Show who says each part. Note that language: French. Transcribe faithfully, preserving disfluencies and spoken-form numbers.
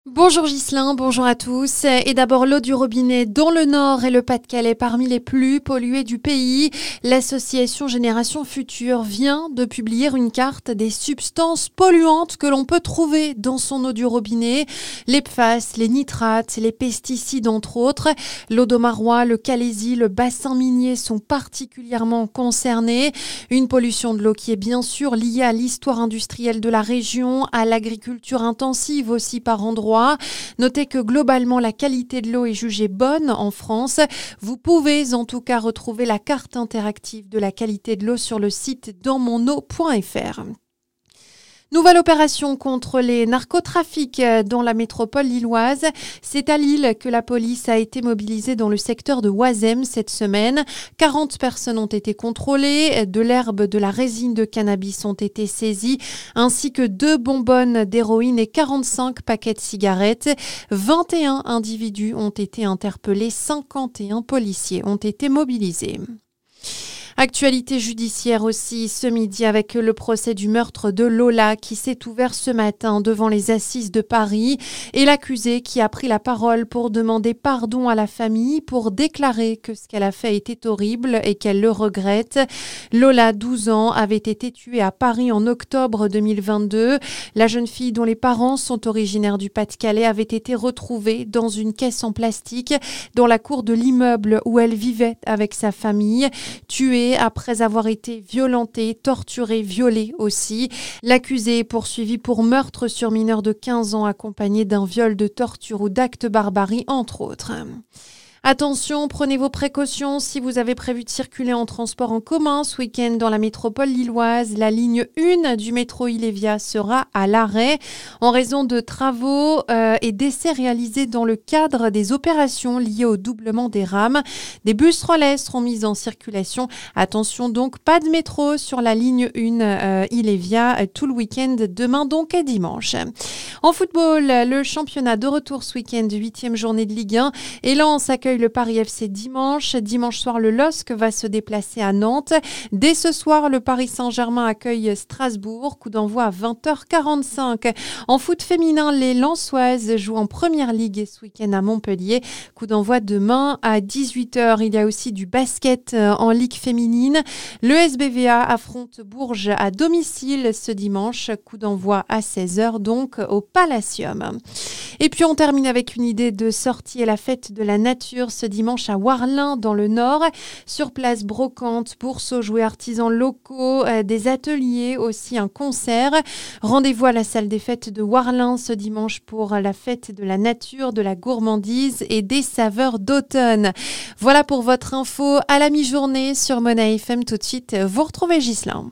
Speaker 1: Bonjour Ghislain, bonjour à tous. Et d'abord l'eau du robinet dans le Nord et le Pas-de-Calais parmi les plus polluées du pays. L'association Génération Future vient de publier une carte des substances polluantes que l'on peut trouver dans son eau du robinet. Les P F A S, les nitrates, les pesticides entre autres. L'Audomarois, le Calaisis, le bassin minier sont particulièrement concernés. Une pollution de l'eau qui est bien sûr liée à l'histoire industrielle de la région, à l'agriculture intensive aussi par endroits. Notez que globalement la qualité de l'eau est jugée bonne en France. Vous pouvez en tout cas retrouver la carte interactive de la qualité de l'eau sur le site dans mon eau point f r. Nouvelle opération contre les narcotrafics dans la métropole lilloise. C'est à Lille que la police a été mobilisée dans le secteur de Oisem cette semaine. quarante personnes ont été contrôlées, de l'herbe, de la résine de cannabis ont été saisies, ainsi que deux bonbonnes d'héroïne et quarante-cinq paquets de cigarettes. vingt et un individus ont été interpellés, cinquante et un policiers ont été mobilisés. Actualité judiciaire aussi ce midi avec le procès du meurtre de Lola qui s'est ouvert ce matin devant les assises de Paris et l'accusé qui a pris la parole pour demander pardon à la famille, pour déclarer que ce qu'elle a fait était horrible et qu'elle le regrette. Lola, douze ans, avait été tuée à Paris en octobre deux mille vingt-deux. La jeune fille dont les parents sont originaires du Pas-de-Calais avait été retrouvée dans une caisse en plastique dans la cour de l'immeuble où elle vivait avec sa famille, tuée après avoir été violentée, torturée, violée aussi. L'accusé est poursuivi pour meurtre sur mineur de quinze ans accompagné d'un viol, de torture ou d'acte barbarie, entre autres. Attention, prenez vos précautions si vous avez prévu de circuler en transport en commun ce week-end dans la métropole lilloise. La ligne un du métro Ilévia sera à l'arrêt en raison de travaux euh, et d'essais réalisés dans le cadre des opérations liées au doublement des rames. Des bus relais seront mis en circulation. Attention donc, pas de métro sur la ligne un euh, Ilévia euh, tout le week-end, demain donc et dimanche. En football, le championnat de retour ce week-end, huitième journée de Ligue un. Et Lens accueille le Paris F C dimanche. Dimanche soir, le L O S C va se déplacer à Nantes. Dès ce soir, le Paris Saint-Germain accueille Strasbourg. Coup d'envoi à vingt heures quarante-cinq. En foot féminin, les Lensoises jouent en première ligue ce week-end à Montpellier. Coup d'envoi demain à dix-huit heures. Il y a aussi du basket en ligue féminine. Le S B V A affronte Bourges à domicile ce dimanche. Coup d'envoi à seize heures donc au Palacium. Et puis on termine avec une idée de sortie et la fête de la nature ce dimanche à Warlin dans le Nord. Sur place, brocante, bourse aux jouets artisans locaux, euh, des ateliers, aussi un concert. Rendez-vous à la salle des fêtes de Warlin ce dimanche pour la fête de la nature, de la gourmandise et des saveurs d'automne. Voilà pour votre info à la mi-journée sur Mona F M. Tout de suite, vous retrouvez Ghislain.